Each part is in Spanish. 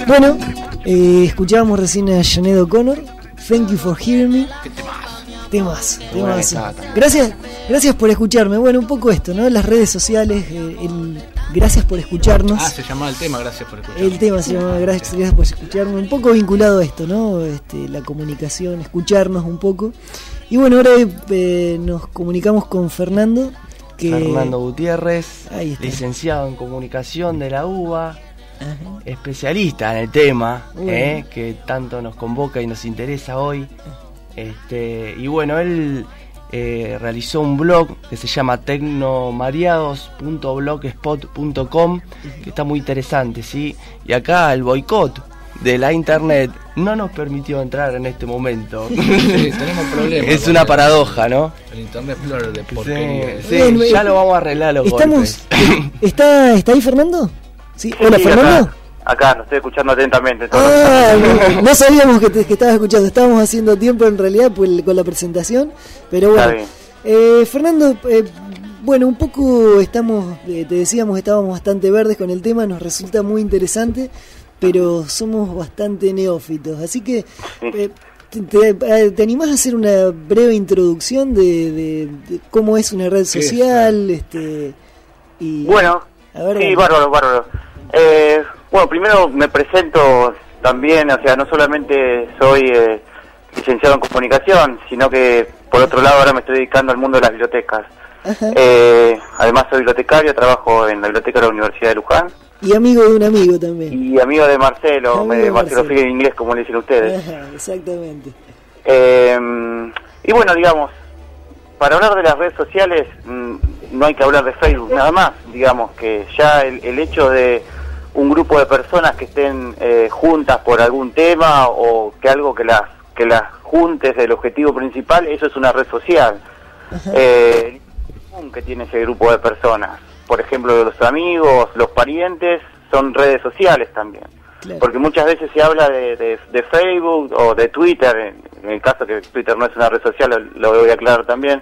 Bueno, escuchábamos recién a Sinéad O'Connor, Thank You For Hearing Me. ¿Qué Temas. Gracias por escucharme. Bueno, un poco esto, ¿no? Las redes sociales, gracias por escucharnos. Se llamaba el tema, gracias por escucharme. El tema se llama gracias por escucharme. Un poco vinculado a esto, ¿no? La comunicación, escucharnos un poco. Y bueno, ahora nos comunicamos con Fernando. Fernando Gutiérrez, licenciado en comunicación de la UBA. Ajá. Especialista en el tema, que tanto nos convoca y nos interesa hoy. Y bueno, él realizó un blog que se llama tecnomariados.blogspot.com, que está muy interesante, ¿sí? Y acá el boicot de la internet no nos permitió entrar en este momento. Sí, tenemos problemas. Es una paradoja, ¿no? El internet flor de porquería. Sí, ya lo vamos a arreglar los golpes. ¿Está ahí Fernando? Sí, hola, sí, Fernando. Acá, lo estoy escuchando atentamente. No sabíamos que estabas escuchando, estábamos haciendo tiempo en realidad con la presentación, pero bueno. Fernando, bueno, un poco te decíamos, estábamos bastante verdes con el tema, nos resulta muy interesante, pero somos bastante neófitos, así que ¿te animás a hacer una breve introducción de cómo es una red social? Bueno, sí, bárbaro. Bueno, primero me presento también, o sea, no solamente soy licenciado en comunicación, sino que por otro lado ahora me estoy dedicando al mundo de las bibliotecas. Además soy bibliotecario, trabajo en la biblioteca de la Universidad de Luján. Y amigo de un amigo también. Y amigo de Marcelo, Marcelo Figueroa en inglés, como le dicen ustedes. Exactamente. Y bueno, digamos, para hablar de las redes sociales no hay que hablar de Facebook nada más, digamos que ya el hecho de un grupo de personas que estén juntas por algún tema o que algo que las juntes del objetivo principal, eso es una red social. Que tiene ese grupo de personas, por ejemplo, los amigos, los parientes, son redes sociales también. Claro. Porque muchas veces se habla de Facebook o de Twitter, en el caso que Twitter no es una red social, lo voy a aclarar también.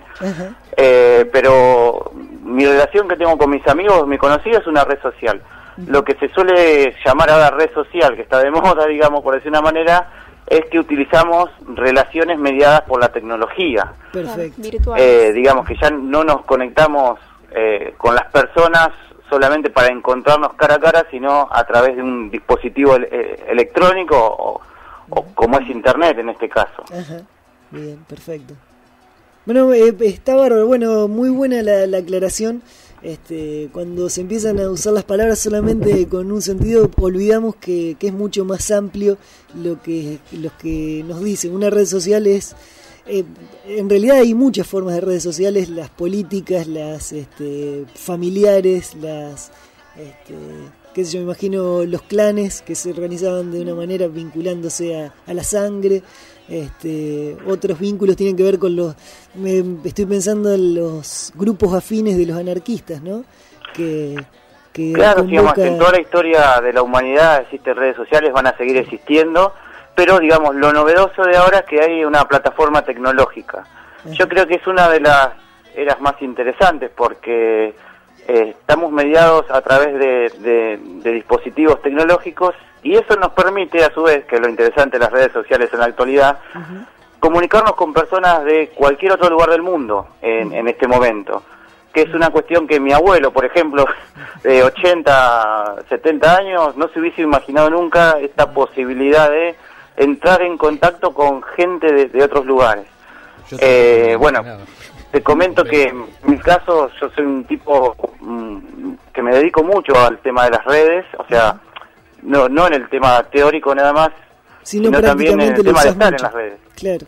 Pero mi relación que tengo con mis amigos, mis conocidos, es una red social. Lo que se suele llamar ahora red social, que está de moda, digamos, por decir una manera, es que utilizamos relaciones mediadas por la tecnología. Perfecto. Digamos que ya no nos conectamos con las personas solamente para encontrarnos cara a cara, sino a través de un dispositivo electrónico o como es internet en este caso. Ajá. Bien, perfecto. Bueno, está bárbaro. Bueno, muy buena la aclaración. Cuando se empiezan a usar las palabras solamente con un sentido, olvidamos que es mucho más amplio lo que nos dicen. Una red social es, en realidad hay muchas formas de redes sociales, las políticas, las familiares, las qué sé yo, me imagino los clanes que se organizaban de una manera vinculándose a la sangre. Otros vínculos tienen que ver con estoy pensando en los grupos afines de los anarquistas, ¿no? Claro, digamos que en toda la historia de la humanidad existen redes sociales, van a seguir existiendo, pero digamos lo novedoso de ahora es que hay una plataforma tecnológica. Yo creo que es una de las eras más interesantes porque estamos mediados a través de dispositivos tecnológicos. Y eso nos permite, a su vez, que es lo interesante de las redes sociales en la actualidad, comunicarnos con personas de cualquier otro lugar del mundo en este momento. Que es una cuestión que mi abuelo, por ejemplo, de 80, 70 años, no se hubiese imaginado nunca esta posibilidad de entrar en contacto con gente de otros lugares. Bueno, te comento que en mi caso yo soy un tipo que me dedico mucho al tema de las redes, o sea... No en el tema teórico nada más, sino también en el tema de estar mucho en las redes. Claro.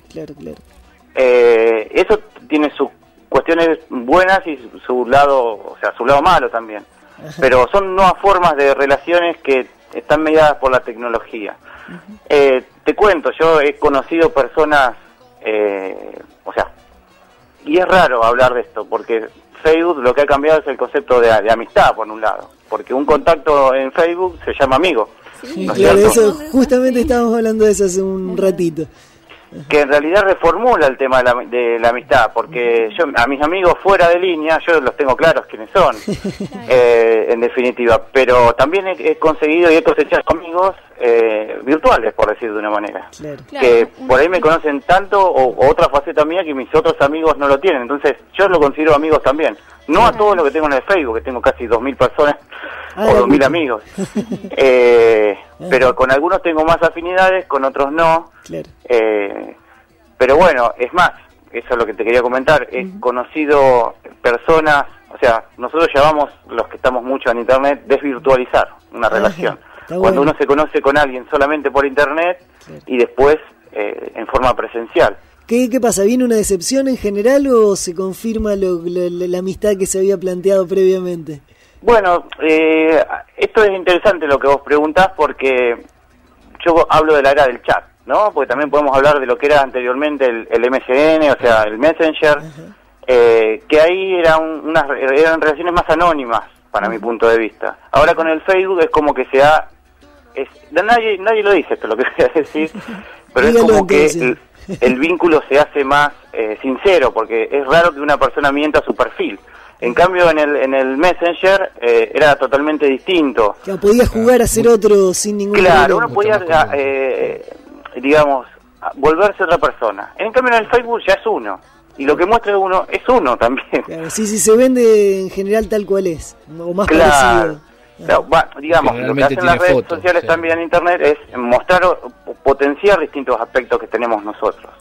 Eso tiene sus cuestiones buenas y su lado malo también. Ajá. Pero son nuevas formas de relaciones que están mediadas por la tecnología. Te cuento, yo he conocido personas, y es raro hablar de esto, porque Facebook lo que ha cambiado es el concepto de amistad, por un lado. Porque un contacto en Facebook se llama amigo. Sí, ¿no? Claro, eso, justamente estábamos hablando de eso hace un ratito. que en realidad reformula el tema de la amistad, porque yo a mis amigos fuera de línea, yo los tengo claros quiénes son, en definitiva, pero también he conseguido y he cosechado amigos virtuales, por decir de una manera, que por ahí me conocen tanto, o otra faceta mía que mis otros amigos no lo tienen, entonces yo los considero amigos también, no a todos los que tengo en el Facebook, que tengo casi 2.000 personas, o 2.000 amigos, pero con algunos tengo más afinidades, con otros no, pero bueno, es más, eso es lo que te quería comentar, he conocido personas, o sea, nosotros llamamos, los que estamos mucho en internet, desvirtualizar una relación, cuando uno se conoce con alguien solamente por internet y después en forma presencial. ¿Qué pasa? ¿Viene una decepción en general o se confirma la amistad que se había planteado previamente? Bueno, esto es interesante lo que vos preguntás, porque yo hablo de la era del chat, ¿no? Porque también podemos hablar de lo que era anteriormente el MSN, o sea, el Messenger, que ahí eran relaciones más anónimas, para mi punto de vista. Ahora con el Facebook es como que nadie lo dice esto, lo que voy a decir, pero es como que el vínculo se hace más sincero, porque es raro que una persona mienta su perfil. En cambio, en el Messenger era totalmente distinto. O sea, podía jugar a ser otro sin ningún problema. Claro, uno podía, digamos, volverse otra persona. En cambio, en el Facebook ya es uno. Y lo que muestra uno es uno también. Claro, sí, se vende en general tal cual es, o más parecido. Claro, digamos, lo que hacen las redes sociales también en Internet es mostrar o potenciar distintos aspectos que tenemos nosotros.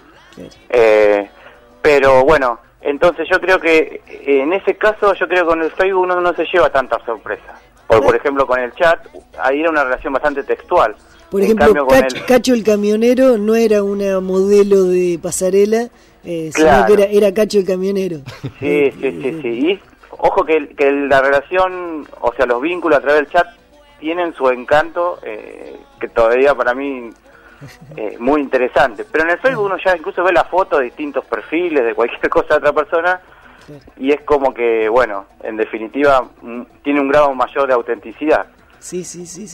Pero bueno, entonces yo creo que en ese caso, yo creo que con el Facebook uno no se lleva tanta sorpresa. Por ejemplo, con el chat, ahí era una relación bastante textual. Por ejemplo, Cacho el camionero no era una modelo de pasarela, sino que era Cacho el camionero. Sí. Y ojo que la relación, o sea, los vínculos a través del chat tienen su encanto, que todavía para mí muy interesante. Pero en el Facebook uno ya incluso ve la foto de distintos perfiles, de cualquier cosa de otra persona, y es como que, bueno, en definitiva, tiene un grado mayor de autenticidad. Sí.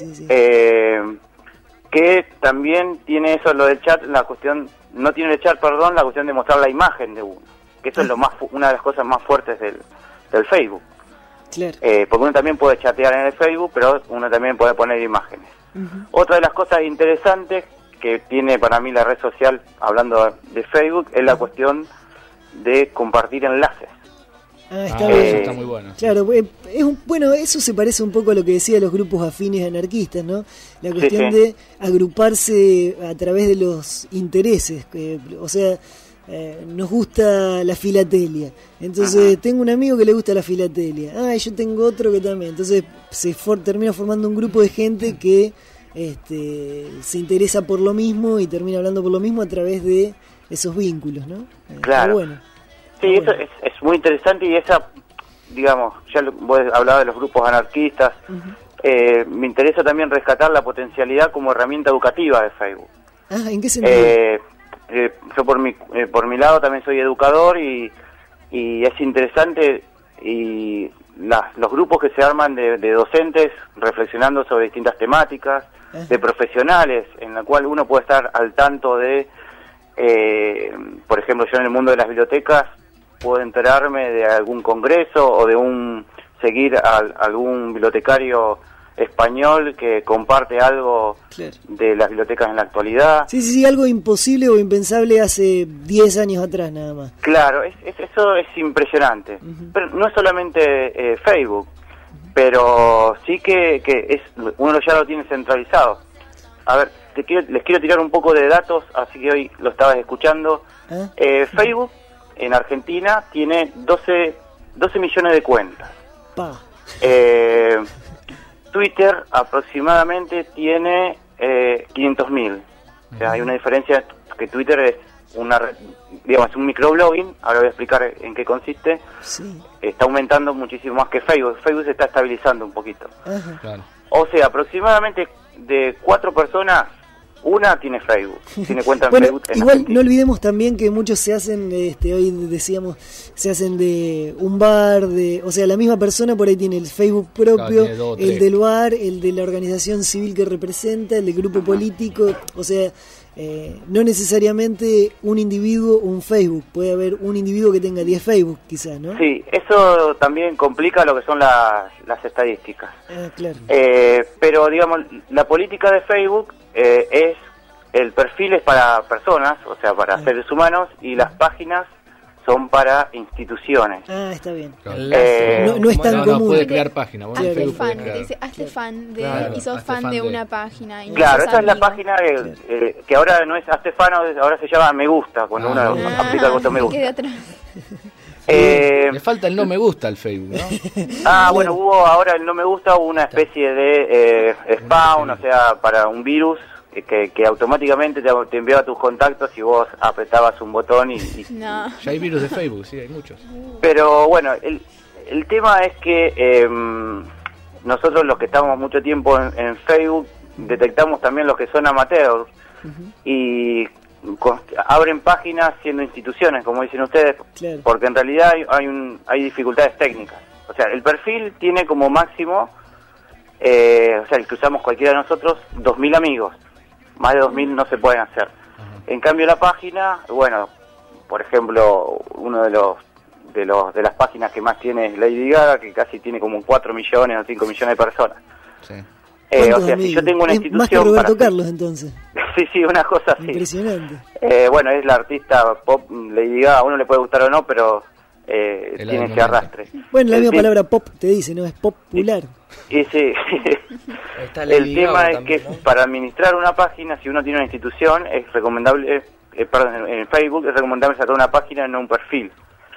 Que también tiene eso, lo del chat, la cuestión, no tiene el chat, perdón, la cuestión de mostrar la imagen de uno, que eso es una de las cosas más fuertes del Facebook. Porque uno también puede chatear en el Facebook, pero uno también puede poner imágenes. Otra de las cosas interesantes que tiene para mí la red social, hablando de Facebook, es la cuestión de compartir enlaces. Está muy bueno. Claro, bueno, eso se parece un poco a lo que decían los grupos afines anarquistas, ¿no? La cuestión de agruparse a través de los intereses, o sea, nos gusta la filatelia, entonces tengo un amigo que le gusta la filatelia, yo tengo otro que también, entonces termina formando un grupo de gente que se interesa por lo mismo y termina hablando por lo mismo a través de esos vínculos, ¿no? Claro. Bueno. Sí, eso es muy interesante, y esa, digamos, ya vos hablabas de los grupos anarquistas, me interesa también rescatar la potencialidad como herramienta educativa de Facebook. ¿En qué sentido? Yo por mi lado también soy educador, y es interesante, y los grupos que se arman de docentes reflexionando sobre distintas temáticas, de profesionales, en la cual uno puede estar al tanto de, por ejemplo, yo en el mundo de las bibliotecas puedo enterarme de algún congreso o de seguir a algún bibliotecario español que comparte algo de las bibliotecas en la actualidad. Sí, algo imposible o impensable hace 10 años atrás nada más. Claro, eso es impresionante. Pero no es solamente Facebook, pero sí que uno ya lo tiene centralizado. A ver, les quiero tirar un poco de datos, así que hoy lo estabas escuchando. Facebook en Argentina tiene 12 millones de cuentas. Twitter aproximadamente tiene 500.000. O sea, hay una diferencia, que Twitter es es un microblogging. Ahora voy a explicar en qué consiste. Está aumentando muchísimo más que Facebook. Facebook se está estabilizando un poquito. O sea, aproximadamente de 4 personas, una tiene Facebook, tiene cuenta en Facebook. Igual Argentina. No olvidemos también que muchos se hacen, hoy decíamos, se hacen de un bar, o sea, la misma persona por ahí tiene el Facebook propio, el del bar, el de la organización civil que representa, el del grupo político, o sea, no necesariamente un individuo un Facebook, puede haber un individuo que tenga 10 Facebook quizás, ¿no? Sí, eso también complica lo que son las estadísticas. Claro. Pero digamos, la política de Facebook es, el perfil es para personas, o sea, para seres humanos, y las páginas son para instituciones. Está bien. Claro. No es tan común. Puede crear página. Bueno, hazte Facebook fan, puede crear. te dice, hazte fan de, Claro, y sos hazte fan de una página. Y Claro, sos esa es la amigo. página que ahora no es hazte fan, ahora se llama me gusta, cuando uno aplica el botón me me quedé gusta. atrás. Le falta el no me gusta al Facebook, ¿no? Bueno, hubo ahora el no me gusta, hubo una especie de spawn, o sea, para un virus que automáticamente te enviaba tus contactos y vos apretabas un botón y No. Ya hay virus de Facebook, sí, hay muchos. Pero bueno, el tema es que nosotros los que estamos mucho tiempo en Facebook detectamos también los que son amateurs y abren páginas siendo instituciones, como dicen ustedes, Claro. porque en realidad hay dificultades técnicas. O sea, el perfil tiene como máximo, o sea, el que usamos cualquiera de nosotros, 2.000 amigos. Más de 2.000 no se pueden hacer. En cambio la página, bueno, por ejemplo, uno de las páginas que más tiene es Lady Gaga, que casi tiene como 4 millones o 5 millones de personas. Sí. O sea, si yo tengo una institución... Más que Roberto Carlos, entonces. sí, una cosa así. Impresionante. Bueno, es la artista pop Lady Gaga, a uno le puede gustar o no, pero tiene ese arrastre. Bueno, la misma Sí. palabra pop te dice, ¿no? Es popular. Y sí, Está el Lady tema Gaga es también, que ¿no? para administrar una página, si uno tiene una institución, es recomendable, en Facebook es recomendable sacar una página, no un perfil.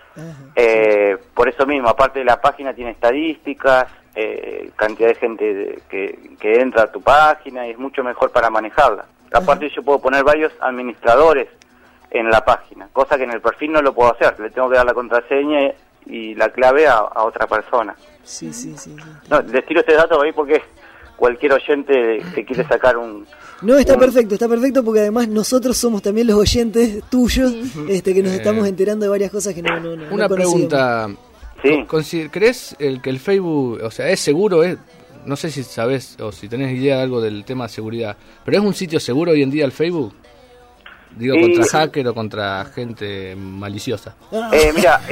Por eso mismo, aparte de la página tiene estadísticas, cantidad de gente que entra a tu página y es mucho mejor para manejarla. Aparte yo puedo poner varios administradores en la página, cosa que en el perfil no lo puedo hacer, le tengo que dar la contraseña y la clave a otra persona. Sí. No, les tiro este dato ahí porque cualquier oyente que quiere sacar No, está perfecto porque además nosotros somos también los oyentes tuyos, que nos estamos enterando de varias cosas que no Una conocíamos. pregunta. Sí. ¿Crees que el Facebook, o sea, es seguro? No sé si sabes o si tenés idea de algo del tema de seguridad, pero ¿es un sitio seguro hoy en día el Facebook? Digo, contra hacker o contra gente maliciosa. Mira,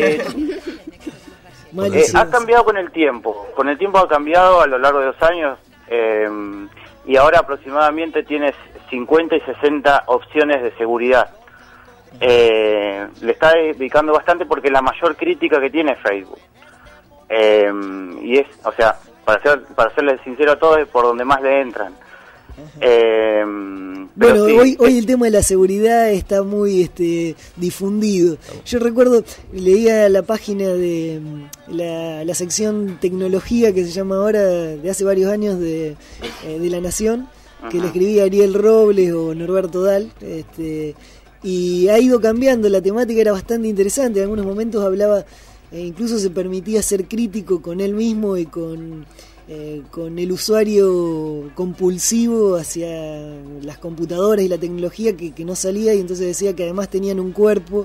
Malicioso. ha cambiado con el tiempo ha cambiado a lo largo de los años, y ahora aproximadamente tienes 50 y 60 opciones de seguridad. Le está dedicando bastante porque la mayor crítica que tiene es Facebook, y es, o sea, para serle sincero a todos, es por donde más le entran. Bueno, sí, hoy el tema de la seguridad está muy difundido. Yo recuerdo, leía la página de la sección tecnología que se llama ahora, de hace varios años, de La Nación, que le escribía Ariel Robles o Norberto Dal, y ha ido cambiando, la temática era bastante interesante, en algunos momentos hablaba, incluso se permitía ser crítico con él mismo y con el usuario compulsivo hacia las computadoras y la tecnología que no salía, y entonces decía que además tenían un cuerpo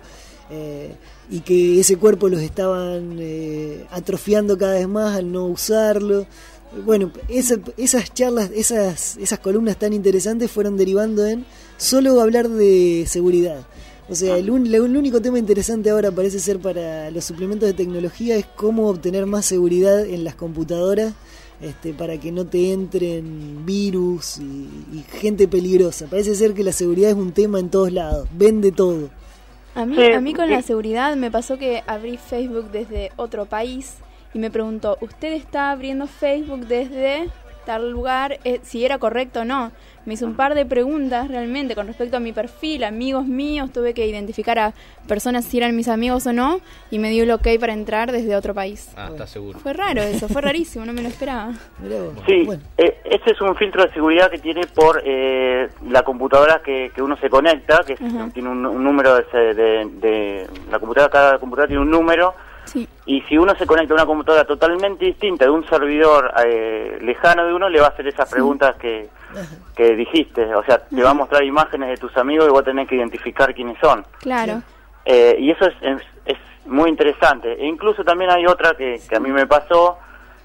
y que ese cuerpo los estaban atrofiando cada vez más al no usarlo. Bueno, esas charlas, esas columnas tan interesantes fueron derivando en solo hablar de seguridad. O sea, el único tema interesante ahora parece ser para los suplementos de tecnología es cómo obtener más seguridad en las computadoras, para que no te entren virus y gente peligrosa. Parece ser que la seguridad es un tema en todos lados, vende todo. A mí con la seguridad me pasó que abrí Facebook desde otro país y me preguntó, ¿usted está abriendo Facebook desde tal lugar? Si era correcto o no. Me hizo un par de preguntas realmente con respecto a mi perfil, amigos míos, tuve que identificar a personas si eran mis amigos o no, y me dio el ok para entrar desde otro país. ¿Estás seguro? Fue raro eso, fue rarísimo, no me lo esperaba. Sí, bueno. Ese es un filtro de seguridad que tiene por la computadora que uno se conecta, que tiene un número de la computadora, cada computadora tiene un número. Sí. Y si uno se conecta a una computadora totalmente distinta de un servidor lejano de uno, le va a hacer esas preguntas que dijiste. O sea, te va a mostrar imágenes de tus amigos y vos tenés que identificar quiénes son. Claro. Y eso es muy interesante. E incluso también hay otra que a mí me pasó,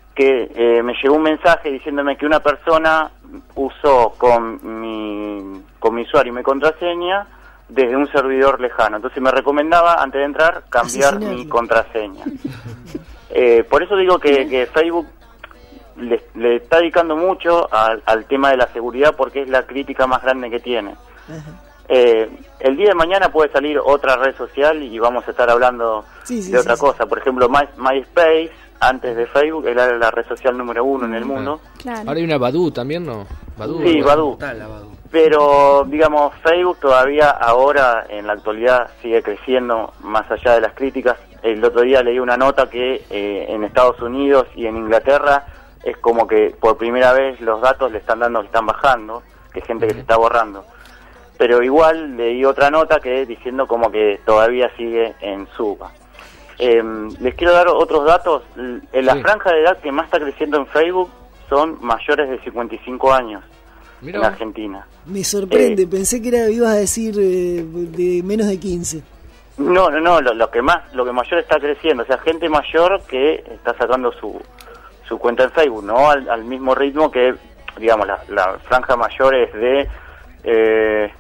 que me llegó un mensaje diciéndome que una persona usó con con mi usuario y mi contraseña desde un servidor lejano. Entonces me recomendaba, antes de entrar, cambiar mi contraseña. Por eso digo que Facebook le está dedicando mucho al tema de la seguridad, porque es la crítica más grande que tiene. El día de mañana puede salir otra red social y vamos a estar hablando de otra cosa. Por ejemplo, MySpace, antes de Facebook, era la red social número 1 en el mundo. Claro. Ahora hay una Badoo también, ¿no? Badoo, sí, Badoo. Pero, digamos, Facebook todavía ahora, en la actualidad, sigue creciendo más allá de las críticas. El otro día leí una nota que en Estados Unidos y en Inglaterra es como que por primera vez los datos le están bajando, que hay gente que se está borrando. Pero igual leí otra nota que diciendo como que todavía sigue en suba. Les quiero dar otros datos. La franja de edad que más está creciendo en Facebook son mayores de 55 años. Mirá. En Argentina. Me sorprende, pensé que ibas a decir de menos de 15. No, lo que mayor está creciendo, o sea, gente mayor que está sacando su cuenta en Facebook, no al mismo ritmo que, digamos, la franja mayor es de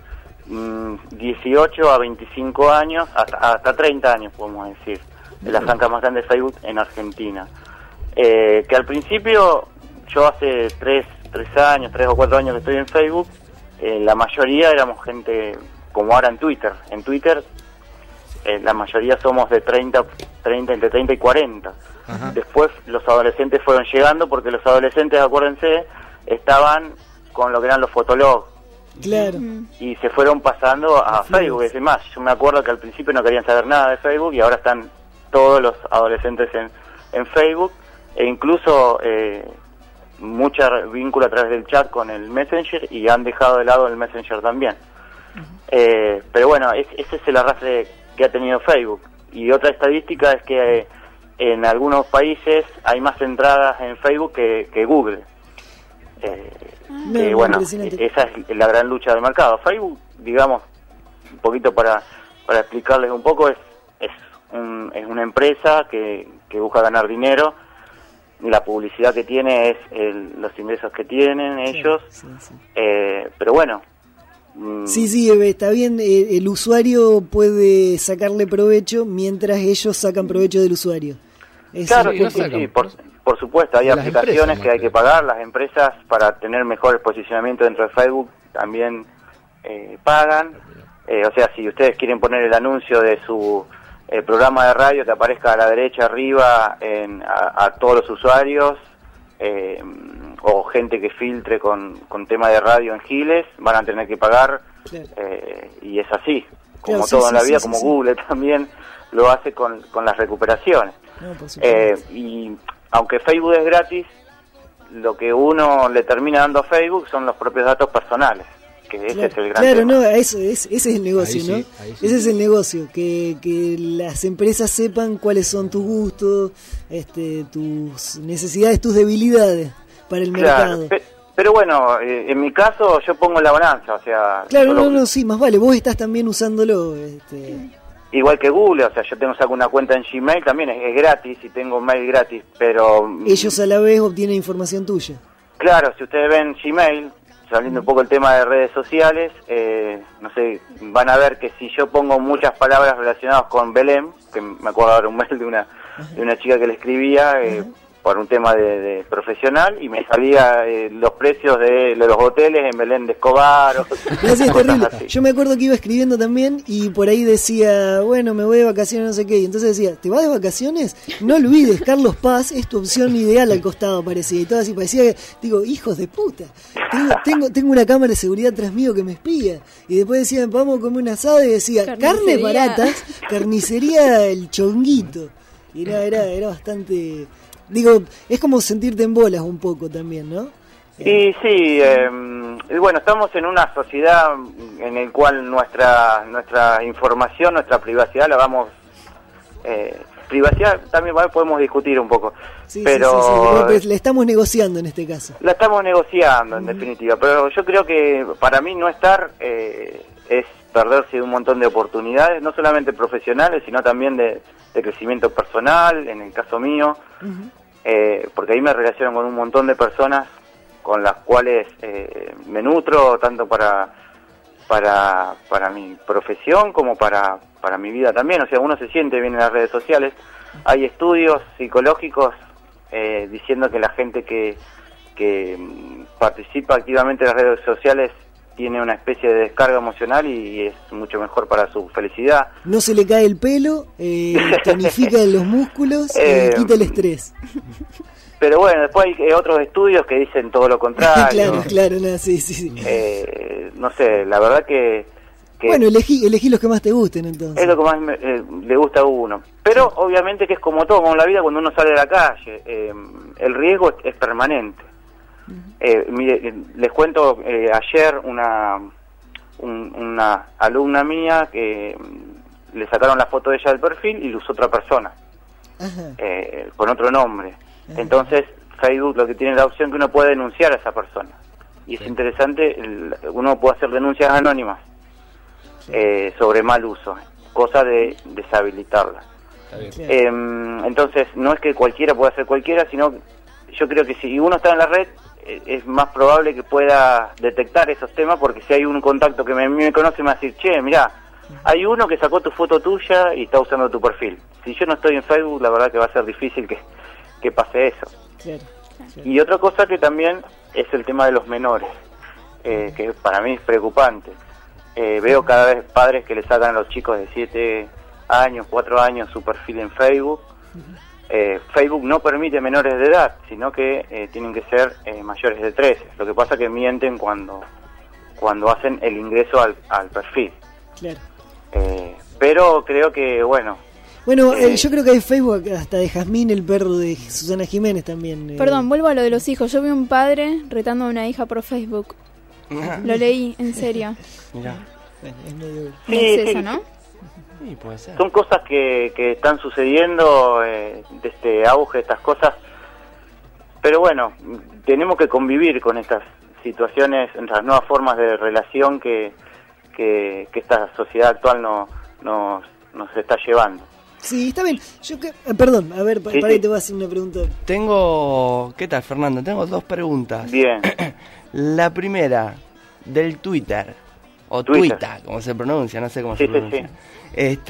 18 a 25 años, hasta 30 años, podemos decir, de la franja más grande de Facebook en Argentina. Que al principio, yo hace 3 o 4 años que estoy en Facebook, la mayoría éramos gente como ahora en Twitter. En Twitter la mayoría somos de entre 30 y 40. Ajá. Después los adolescentes fueron llegando, porque los adolescentes, acuérdense, estaban con lo que eran los fotologs. Claro. Y se fueron pasando a Facebook. Es más, yo me acuerdo que al principio no querían saber nada de Facebook y ahora están todos los adolescentes en Facebook, e incluso mucho vínculo a través del chat con el Messenger, y han dejado de lado el Messenger también. Pero bueno, ese es el arrastre que ha tenido Facebook. Y otra estadística es que en algunos países hay más entradas en Facebook que Google. Bueno, esa es la gran lucha del mercado. Facebook, digamos, un poquito para explicarles un poco, es una empresa que busca ganar dinero. La publicidad que tiene es los ingresos que tienen ellos. Sí. Pero bueno. Sí, está bien. El usuario puede sacarle provecho mientras ellos sacan provecho del usuario. Claro, sí, por supuesto. Hay aplicaciones que hay que pagar. Las empresas, para tener mejor posicionamiento dentro de Facebook, también pagan. O sea, si ustedes quieren poner el anuncio de su programa de radio que aparezca a la derecha arriba a todos los usuarios, o gente que filtre con tema de radio en giles, van a tener que pagar. Claro. Y es así, como todo en la vida, como Google también lo hace con las recuperaciones. Y aunque Facebook es gratis, lo que uno le termina dando a Facebook son los propios datos personales, que ese es el gran tema. ese es el negocio, ¿no? Ese es el negocio, que las empresas sepan cuáles son tus gustos, tus necesidades, tus debilidades para el mercado. Pero bueno, en mi caso yo pongo la balanza, o sea... Claro, sí, más vale, vos estás también usándolo. Igual que Google, o sea, yo saco una cuenta en Gmail, también es gratis, y tengo mail gratis, pero... Ellos a la vez obtienen información tuya. Claro, si ustedes ven Gmail, saliendo un poco el tema de redes sociales, no sé, van a ver que si yo pongo muchas palabras relacionadas con Belém, que me acuerdo ahora un mail de una chica que le escribía por un tema de profesional, y me salía los precios de los hoteles en Belén de Escobar. Es terrible. Yo me acuerdo que iba escribiendo también y por ahí decía, bueno, me voy de vacaciones, no sé qué, y entonces decía, ¿te vas de vacaciones? No olvides, Carlos Paz es tu opción ideal al costado, parecía, y todo así, parecía que, digo, hijos de puta, tengo una cámara de seguridad tras mío que me espía, y después decían, vamos a comer un asado, y decía, carnes baratas, carnicería El Chonguito, y era bastante... Digo, es como sentirte en bolas un poco también, ¿no? Y sí, bueno, estamos en una sociedad en el cual nuestra información, nuestra privacidad la vamos... privacidad también podemos discutir un poco, pero... Sí. La estamos negociando en este caso. La estamos negociando, en definitiva, pero yo creo que para mí no estar es perderse un montón de oportunidades, no solamente profesionales, sino también de crecimiento personal, en el caso mío, porque ahí me relaciono con un montón de personas con las cuales me nutro, tanto para para mi profesión como para mi vida también. O sea, uno se siente bien en las redes sociales. Hay estudios psicológicos diciendo que la gente que participa activamente en las redes sociales tiene una especie de descarga emocional y es mucho mejor para su felicidad. No se le cae el pelo, tonifica los músculos, quita el estrés. Pero bueno, después hay otros estudios que dicen todo lo contrario. Claro, no, sí. No sé, la verdad que bueno, elegí los que más te gusten, entonces. Es lo que más le gusta a uno. Pero obviamente que es como todo, como la vida cuando uno sale a la calle. El riesgo es permanente. Mire, les cuento, ayer una alumna mía que le sacaron la foto de ella del perfil y lo usó otra persona, con otro nombre. Entonces Facebook lo que tiene la opción que uno puede denunciar a esa persona. Y es interesante, uno puede hacer denuncias anónimas sobre mal uso, cosa de deshabilitarla. Entonces no es que cualquiera pueda hacer cualquiera, sino yo creo que si uno está en la red es más probable que pueda detectar esos temas, porque si hay un contacto que me conoce me va a decir, che, mirá, hay uno que sacó tu foto tuya y está usando tu perfil. Si yo no estoy en Facebook, la verdad que va a ser difícil que pase eso. Claro. Y otra cosa que también es el tema de los menores, que para mí es preocupante. Veo cada vez padres que le sacan a los chicos de 7 años, 4 años su perfil en Facebook. Facebook no permite menores de edad, sino que tienen que ser mayores de 13. Lo que pasa es que mienten cuando hacen el ingreso al perfil. Claro. Pero creo que, bueno, yo creo que hay Facebook hasta de Jazmín, el perro de Susana Jiménez también. Perdón, vuelvo a lo de los hijos. Yo vi un padre retando a una hija por Facebook. Lo leí, en serio. Mirá. Es medio... es eso, ¿no? Sí, puede ser. Son cosas que están sucediendo, de este auge, estas cosas. Pero bueno, tenemos que convivir con estas situaciones, las nuevas formas de relación que esta sociedad actual nos está llevando. Sí, está bien. Perdón, a ver, para que te voy a hacer una pregunta. ¿Qué tal, Fernando? Tengo 2 preguntas. Bien. La primera, del Twitter, o Twitter, como se pronuncia, no sé cómo se pronuncia. Sí.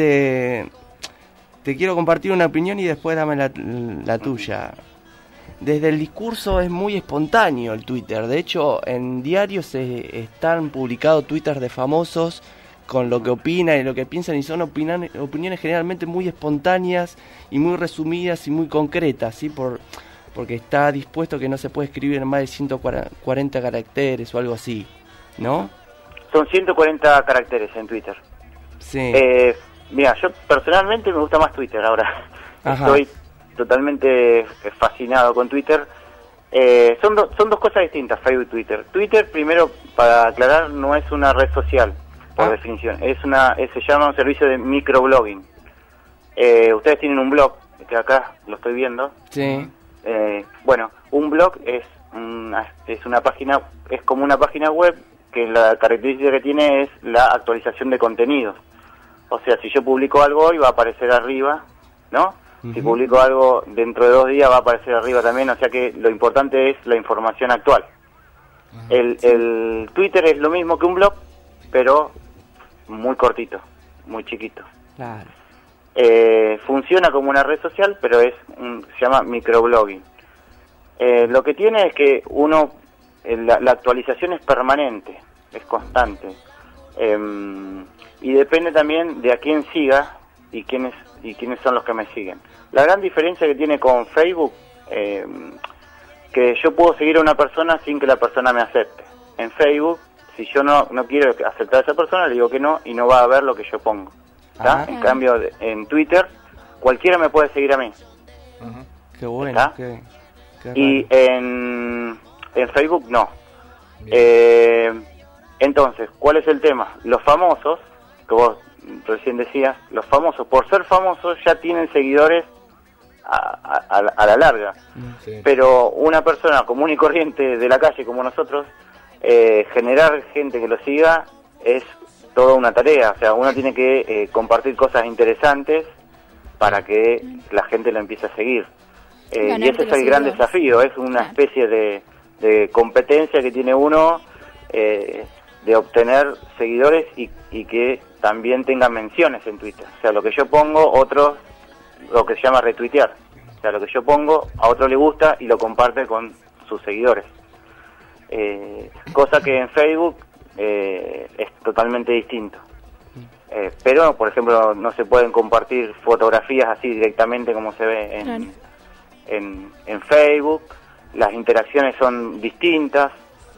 Te quiero compartir una opinión y después dame la tuya. Desde el discurso es muy espontáneo el Twitter. De hecho, en diarios están publicados Twitter de famosos con lo que opinan y lo que piensan, y son opiniones generalmente muy espontáneas y muy resumidas y muy concretas, ¿sí? Porque está dispuesto que no se puede escribir en más de 140 caracteres o algo así, ¿no? Son 140 caracteres en Twitter. Sí. Mira, yo personalmente me gusta más Twitter ahora. Ajá. Estoy totalmente fascinado con Twitter. Son dos cosas distintas, Facebook y Twitter. Twitter, primero, para aclarar, no es una red social, por definición. Se llama un servicio de microblogging. Ustedes tienen un blog, que acá lo estoy viendo. Sí. Bueno, un blog es una página, es como una página web que la característica que tiene es la actualización de contenidos. O sea, si yo publico algo hoy va a aparecer arriba, ¿no? Uh-huh. Si publico algo dentro de 2 días va a aparecer arriba también, o sea que lo importante es la información actual. Uh-huh. El Twitter es lo mismo que un blog, pero muy cortito, muy chiquito. Claro. Funciona como una red social, pero se llama microblogging. Lo que tiene es que la actualización es permanente, es constante, y depende también de a quién siga y quiénes son los que me siguen. La gran diferencia que tiene con Facebook, que yo puedo seguir a una persona sin que la persona me acepte. En Facebook, si yo no quiero aceptar a esa persona, le digo que no y no va a ver lo que yo pongo. En cambio, en Twitter, cualquiera me puede seguir a mí. Uh-huh. Qué bueno. Qué y en Facebook no. Entonces, ¿cuál es el tema? Los famosos, que vos recién decías, los famosos, por ser famosos, ya tienen seguidores a la larga. Sí. Pero una persona común y corriente de la calle como nosotros, generar gente que lo siga es toda una tarea. O sea, uno tiene que compartir cosas interesantes para que la gente lo empiece a seguir. Y ese es el gran desafío, es una especie de competencia que tiene uno de obtener seguidores y que también tengan menciones en Twitter. O sea, lo que yo pongo, otros, lo que se llama retuitear. O sea, lo que yo pongo, a otro le gusta y lo comparte con sus seguidores. Cosa que en Facebook es totalmente distinto. Pero, por ejemplo, no se pueden compartir fotografías así directamente como se ve en Facebook. Las interacciones son distintas.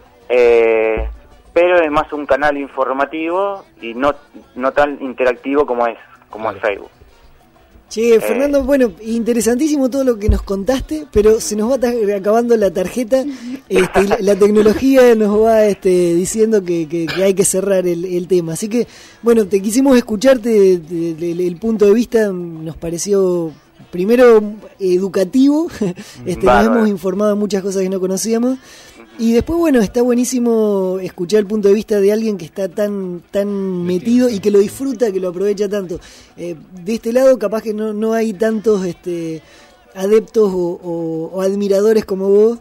Pero es más un canal informativo y no tan interactivo como es Facebook. Che, Fernando, bueno, interesantísimo todo lo que nos contaste, pero se nos va acabando la tarjeta. La tecnología nos va diciendo que hay que cerrar el tema. Así que, bueno, te quisimos escucharte el punto de vista, nos pareció primero educativo, nos hemos informado de muchas cosas que no conocíamos. Y después, bueno, está buenísimo escuchar el punto de vista de alguien que está tan metido y que lo disfruta, que lo aprovecha tanto. De este lado, capaz que no hay tantos adeptos o admiradores como vos,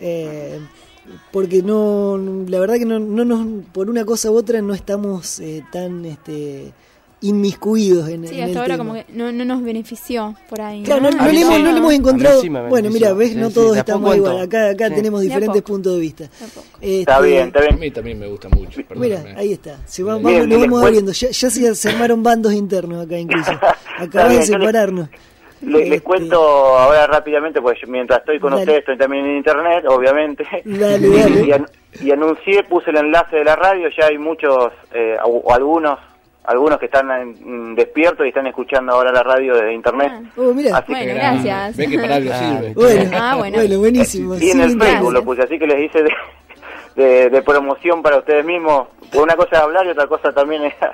porque la verdad que no nos, por una cosa u otra, no estamos tan inmiscuidos en sí, en hasta el ahora tema. como que no nos benefició por ahí. Claro, no le hemos encontrado. Sí bueno, mira, ves, no todos estamos igual. Acá tenemos diferentes puntos de vista. Está bien. A mí también me gusta mucho. Mira, ahí está. Nos vamos abriendo. Ya se armaron bandos internos acá incluso. Acabamos de separarnos. Les cuento ahora rápidamente, porque mientras estoy con ustedes estoy también en internet, obviamente. Dale. Y anuncié, puse el enlace de la radio, ya hay muchos, o algunos que están despiertos y están escuchando ahora la radio desde internet. Mira. Así bueno, gracias. Ve que para algo sirve. Bueno, buenísimo. Y en el Facebook lo puse, así que les hice de promoción para ustedes mismos. Una cosa es hablar y otra cosa también es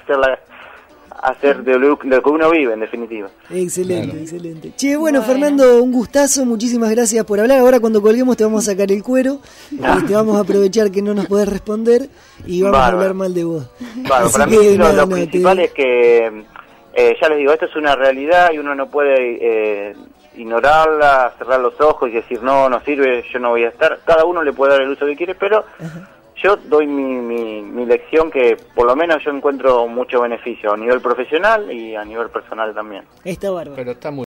hacer de lo que uno vive, en definitiva. Excelente. Che, bueno, Fernando, un gustazo, muchísimas gracias por hablar. Ahora cuando colguemos te vamos a sacar el cuero, te vamos a aprovechar que no nos podés responder y vamos a hablar mal de vos. Para mí lo principal es que, ya les digo, esto es una realidad y uno no puede ignorarla, cerrar los ojos y decir no sirve, yo no voy a estar. Cada uno le puede dar el uso que quiere, pero yo doy mi lección que por lo menos yo encuentro mucho beneficio a nivel profesional y a nivel personal también. Está bárbaro. Pero está muy